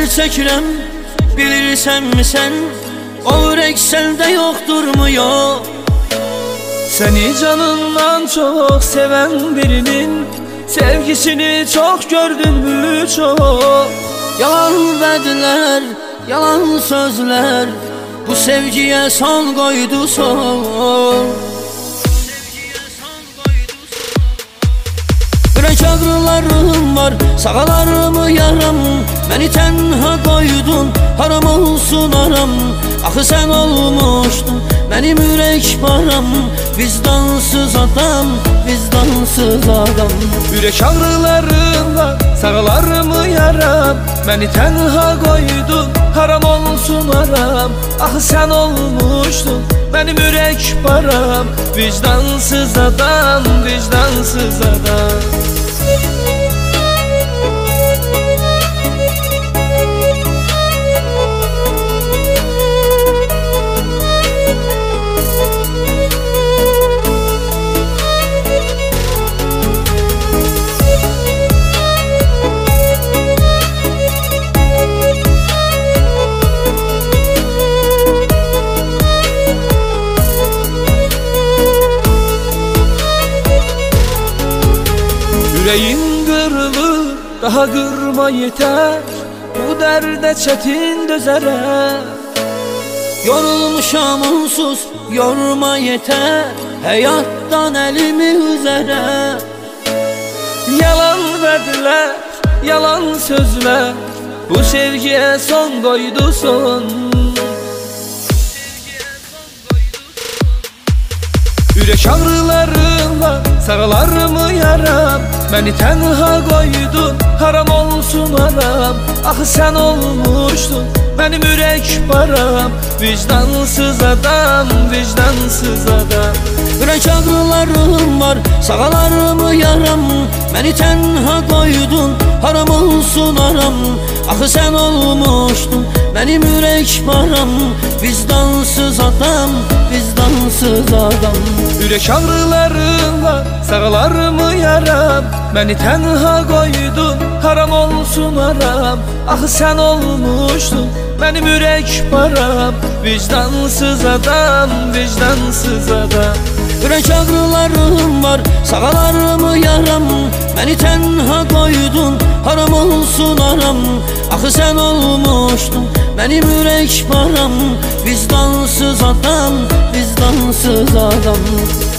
çəkirəm, bilirsənmi sən? O ürək səndə yoxdurmu, yox? Səni canından çox sevən birinin sevgisini çok gördün mü çok? Yalan vədlər, yalan sözlər, bu sevgiyə son qoydu son. Ürək ağrılarım var, sağalarımı yaram, məni tənha qoydun, haram olsun aram. Axı sən olmuşdun mənim ürək param, vicdansız adam, vicdansız adam. Ürək ağrılarım var, sağalarımı yaram, məni tənha qoydun, haram olsun aram. Axı sən olmuşdun mənim ürək param, vicdansız adam, vicdansız adam. Yüreğin kırılır, daha kırma yeter, bu derde çetin dözərəm. Yorulmuşam onsuz, yorma yeter, həyatdan əlimi üzərəm. Yalan vədlər, yalan sözlər, bu sevgiyə son qoydu son. Ürək ağrılarım var, sağalarımı yaram, məni tənha qoydun, haram olsun aram. Axı sən olmuşdun mənim ürək param, vicdansız adam, vicdansız adam. Ürək ağrılarım var, sağalarımı yaram, məni tənha qoydun, haram olsun aram. Axı sən olmuşdun mənim ürək param, vicdansız adam, vicdansız adam. Ürək ağrılarım var, sağalarımı yaram, məni tənha qoydun, haram olsun aram. Axı sən olmuşdun mənim ürək param, vicdansız adam, vicdansız adam. Ürək ağrılarım var, sağalarımı yaram, məni tənha qoydun, haram olsun aram. Axı sən olmuşdun mənim ürək param, vicdansız adam, vicdansız adam.